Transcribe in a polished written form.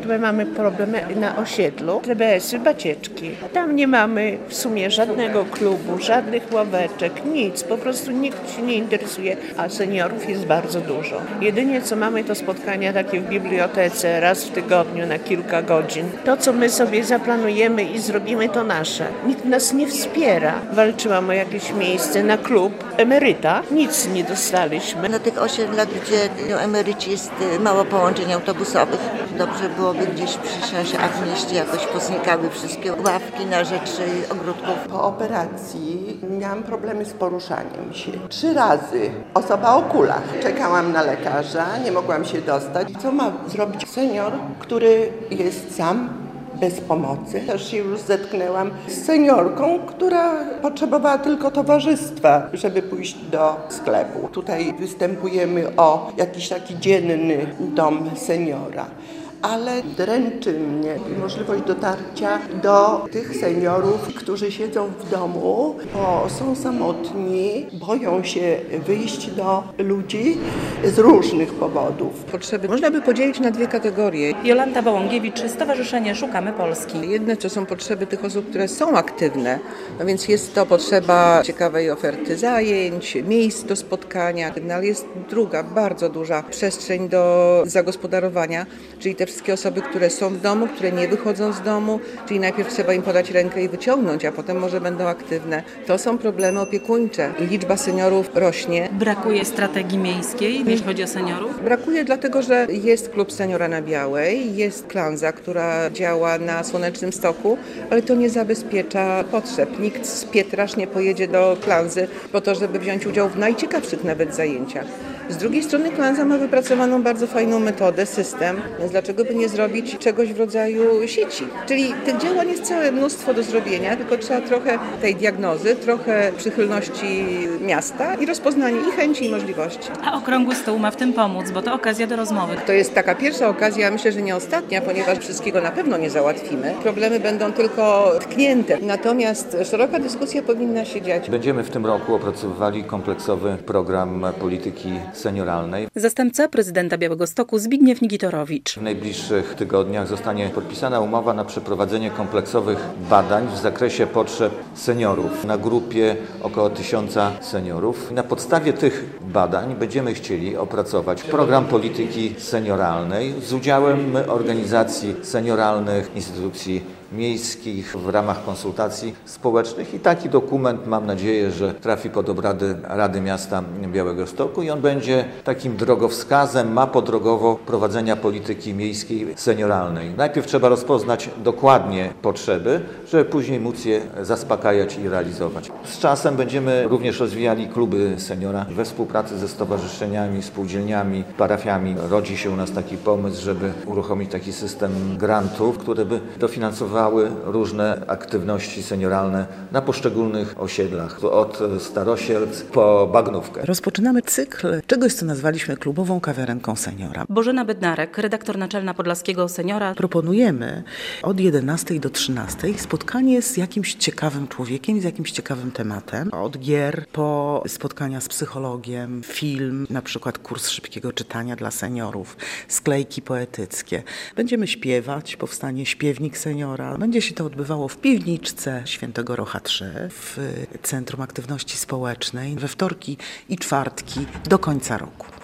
My mamy problemy na osiedlu, TBS-y, Bacieczki. Tam nie mamy w sumie żadnego klubu, żadnych ławeczek, nic. Po prostu nikt się nie interesuje, a seniorów jest bardzo dużo. Jedynie co mamy to spotkania takie w bibliotece raz w tygodniu na kilka godzin. To, co my sobie zaplanujemy i zrobimy, to nasze. Nikt nas nie wspiera. Walczyłam o jakieś miejsce na klub emeryta. Nic nie dostaliśmy. Na tych osiedlach, gdzie emeryci jest mało połączeń autobusowych, dobrze byłoby gdzieś przysiąść, a w mieście jakoś poznikały wszystkie ławki na rzecz ogródków. Po operacji miałam problemy z poruszaniem się. 3 razy osoba o kulach. Czekałam na lekarza, nie mogłam się dostać. Co ma zrobić senior, który jest sam, bez pomocy? Też się już zetknęłam z seniorką, która potrzebowała tylko towarzystwa, żeby pójść do sklepu. Tutaj występujemy o jakiś taki dzienny dom seniora. Ale dręczy mnie możliwość dotarcia do tych seniorów, którzy siedzą w domu, bo są samotni, boją się wyjść do ludzi z różnych powodów. Potrzeby można by podzielić na 2 kategorie. Jolanta Bałągiewicz, Stowarzyszenie Szukamy Polski. Jedne to są potrzeby tych osób, które są aktywne, no więc jest to potrzeba ciekawej oferty zajęć, miejsc do spotkania, ale jest druga, bardzo duża przestrzeń do zagospodarowania, czyli te wszystkie osoby, które są w domu, które nie wychodzą z domu, czyli najpierw trzeba im podać rękę i wyciągnąć, a potem może będą aktywne. To są problemy opiekuńcze. Liczba seniorów rośnie. Brakuje strategii miejskiej, jeśli chodzi o seniorów? Brakuje dlatego, że jest klub Seniora na Białej, jest Klanza, która działa na Słonecznym Stoku, ale to nie zabezpiecza potrzeb. Nikt z Pietrasz nie pojedzie do Klanzy po to, żeby wziąć udział w najciekawszych nawet zajęciach. Z drugiej strony Klanza ma wypracowaną bardzo fajną metodę, system, więc dlaczego by nie zrobić czegoś w rodzaju sieci? Czyli tych działań jest całe mnóstwo do zrobienia, tylko trzeba trochę tej diagnozy, trochę przychylności miasta i rozpoznanie i chęci, i możliwości. A Okrągły Stół ma w tym pomóc, bo to okazja do rozmowy. To jest taka pierwsza okazja, myślę, że nie ostatnia, ponieważ wszystkiego na pewno nie załatwimy. Problemy będą tylko tknięte, natomiast szeroka dyskusja powinna się dziać. Będziemy w tym roku opracowywali kompleksowy program polityki senioralnej. Zastępca prezydenta Białegostoku Zbigniew Nigitorowicz. W najbliższych tygodniach zostanie podpisana umowa na przeprowadzenie kompleksowych badań w zakresie potrzeb seniorów na grupie około 1000 seniorów. Na podstawie tych badań będziemy chcieli opracować program polityki senioralnej z udziałem organizacji senioralnych, instytucji miejskich w ramach konsultacji społecznych i taki dokument, mam nadzieję, że trafi pod obrady Rady Miasta Białegostoku i on będzie takim drogowskazem, mapą drogową prowadzenia polityki miejskiej senioralnej. Najpierw trzeba rozpoznać dokładnie potrzeby, żeby później móc je zaspokajać i realizować. Z czasem będziemy również rozwijali kluby seniora we współpracy ze stowarzyszeniami, spółdzielniami, parafiami. Rodzi się u nas taki pomysł, żeby uruchomić taki system grantów, które by dofinansowały różne aktywności senioralne na poszczególnych osiedlach, od Starosielc po Bagnówkę. Rozpoczynamy cykl czegoś, co nazwaliśmy klubową kawiarenką seniora. Bożena Bednarek, redaktor naczelna Podlaskiego Seniora. Proponujemy od 11 do 13 spotkanie z jakimś ciekawym człowiekiem, z jakimś ciekawym tematem. Od gier po spotkania z psychologiem, film, na przykład kurs szybkiego czytania dla seniorów, sklejki poetyckie. Będziemy śpiewać, powstanie śpiewnik seniora. Będzie się to odbywało w piwniczce Świętego Rocha 3 w Centrum Aktywności Społecznej we wtorki i czwartki do końca roku.